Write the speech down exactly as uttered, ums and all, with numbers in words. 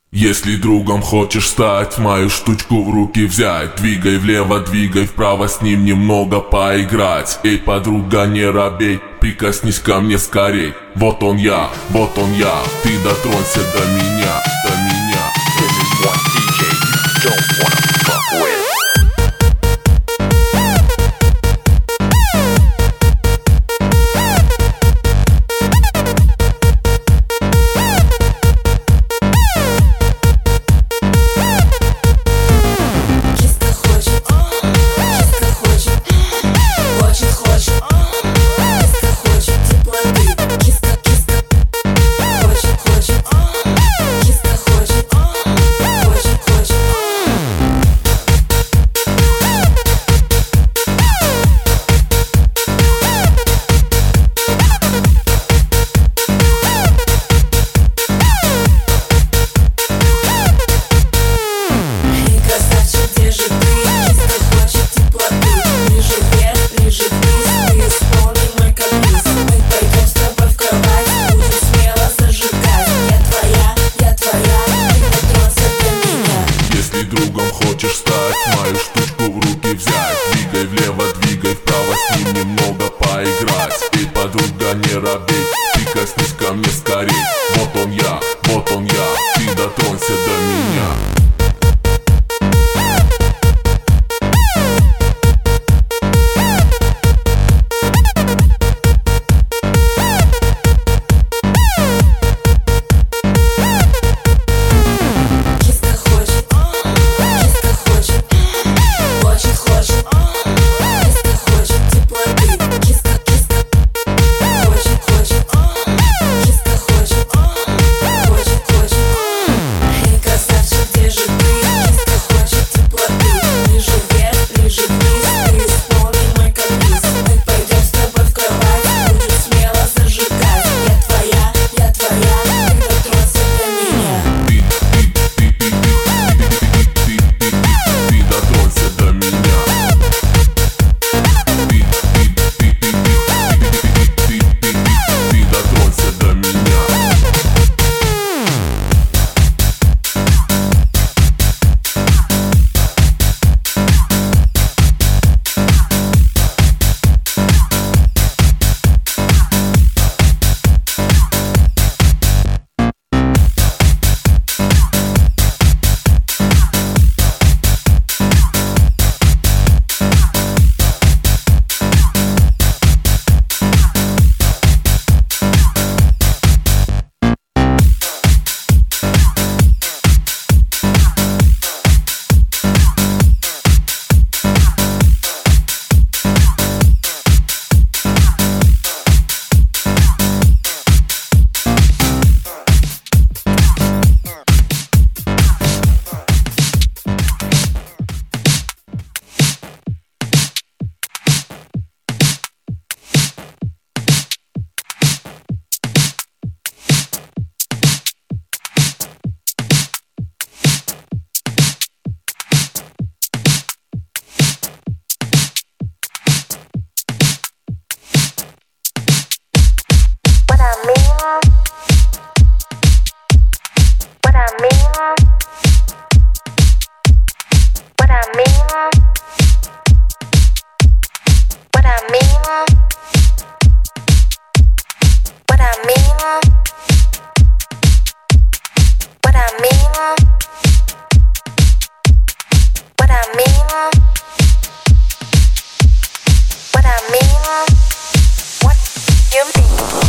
Если другом хочешь стать, мою штучку в руки взять. Двигай влево, двигай вправо, с ним немного поиграть. Эй, подруга, не робей, прикоснись ко мне скорей. Вот он я, вот он я, ты дотронься до меня, до меня. This is one ди джей you don't wanna fuck with. Хочешь стать, мою штучку в руки взять. Двигай влево, двигай вправо, с ним немного поиграть. Эй, подруга, не робей, прикоснись ко мне скорей. Вот он я, вот он я, ты дотронься до меня. What you mean?